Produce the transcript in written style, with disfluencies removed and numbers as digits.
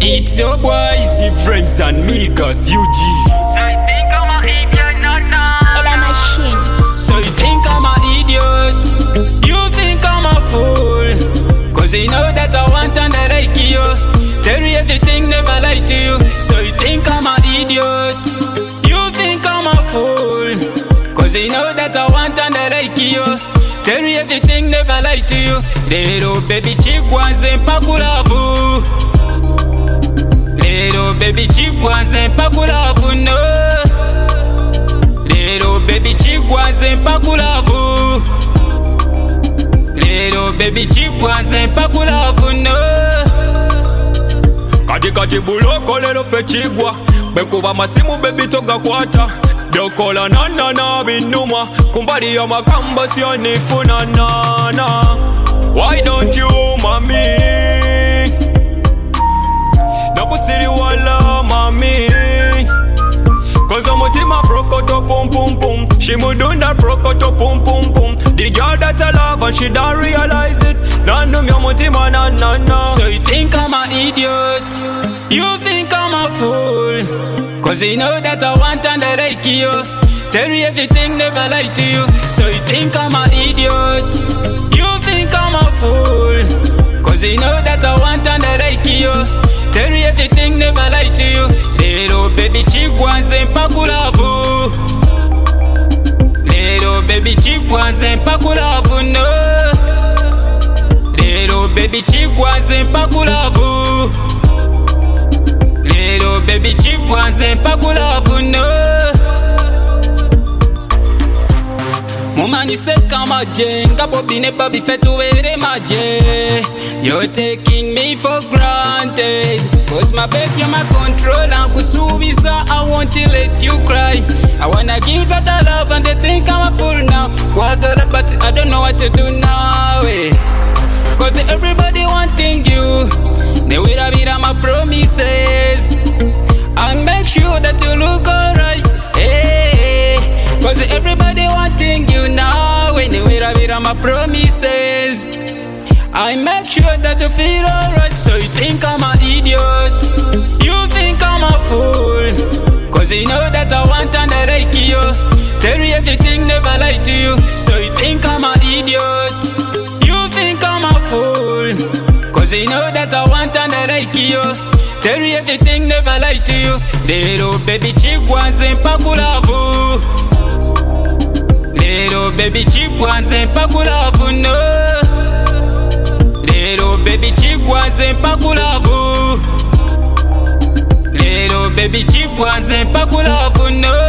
It's your boys, the friends and Migos, UG. So you think I'm a idiot, no. Ella Machine. So you think I'm an idiot? You think I'm a fool? Cause you know that I want and I like you. Tell you everything, never lie to you. So you think I'm an idiot? You think I'm a fool? Cause you know that I want and I like you. Tell you everything, never lie to you. Little baby chikwanze mpakulavu. Little baby chikwanze mpakulavu, no. Little baby chikwanze mpakulavu. Little baby chikwanze mpakulavu, no. Kati buloko lelo fe chigwa. Bekuba masimu baby toga kwata. Dokola na binuma. Kumbali ya makamba siyo nifuna na. Why don't you mami? Nakusiri wala mami. Cause umutima prokoto pum pum pum. She mudunda prokoto pum pum pum. The girl that I love and she don't realize it. Nandum ya mutima na. So you think I'm an idiot? You think I'm a fool? Cause you know that I want and I like you. Tell you everything, never lie to you. So you think I'm an idiot? You think I'm a fool? Cause you know that I want and I like you. Tell you everything, never lie to you. Little baby chikwanze mpakulavu. Little baby chikwanze mpakulavu, no. Little baby chikwanze mpakulavu. Little baby chikwanze mpakulavu, no. Mumani seka maje, ngabo bine babi fetu were maje. You're taking me for granted. Cause my babe, you're my control. And kusubiza, I want to let you cry. I wanna give her the love and they think I'm a fool now. Kwagara, but I don't know what to do now. Cause everybody wanting you. They will have my promises. I'll make sure that you look alright. Hey, cause everybody wanting you now. When they will have my promises, I make sure that you feel alright. So you think I'm an idiot? You think I'm a fool? Cause you know that I want and I like you. Tell you everything, never lie to you. So you think I'm an idiot? You think I'm a fool? Cause you know that I want and I like you. Tell you everything, never lie to you. Little baby chikwanze mpakulavu. Little baby chikwanze mpakulavu, no. Little baby chikwanze mpakulavu. Little baby chikwanze mpakulavu, no.